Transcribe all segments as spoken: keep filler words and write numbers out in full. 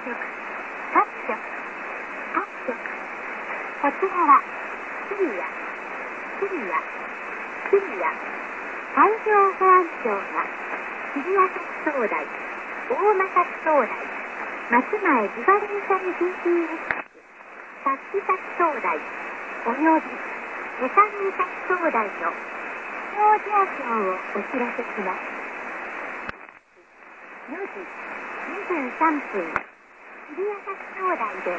色、褐色、褐色。こちらはシリア、シリア、シリア。海上保安庁が尻朝灯台、大政灯台、松前ビバレンシャル ジーピーエス、タッチ先灯台、およびエサミ先灯台の使用状況をお知らせします。よじにじゅうさんぷん、尻朝灯台では、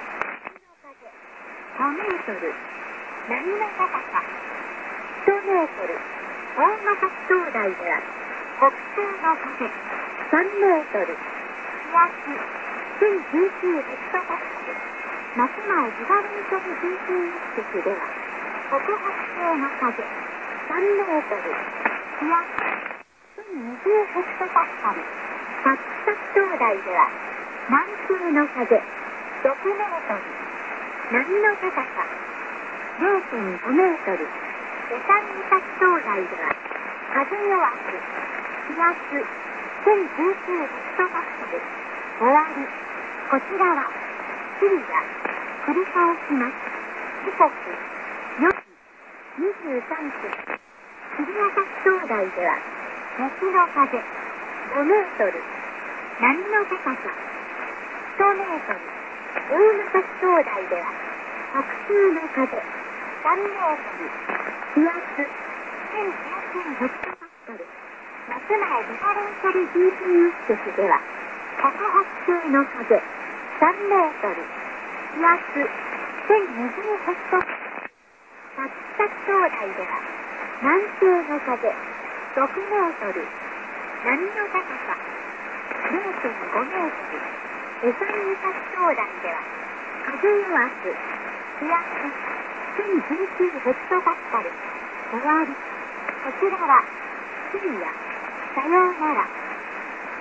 ごメートル、波の高さ、いちメートル、大政灯台では、北西の風、さんメートル、気圧、せんじゅうきゅうヘクトパスカル、松前ビバレンシャル ジーピーエス では、北北西の風、さんメートル、気圧、せんにじゅうヘクトパスカル、タッチ先灯台では、南西の風、ろくメートル、波の高さ、れいてんごメートル、エサミ先灯台では、風弱く、気圧、せんじゅうきゅうヘクトパスカル、終わり。こちらは、シリア、繰り返します。時刻、よじにじゅうさんぷん、尻朝灯台では、西の風、ごメートル、波の高さ、いちメートル、大政灯台では、北西の風、さんメートル、気圧、せんじゅうきゅうヘクトパスカル、松前ビバレンシャル ジーピーエス では、北北西の風、さんメートル、気圧、せんにじゅうヘクトパスカル、タッチ先灯台では、南西の風、ろくメートル、波の高さ、れいてんごメートル、エサミ先灯台では、風弱く、気圧、せんじゅうきゅうヘクトパスカル、終わり。こちらは、シリア、さようなら。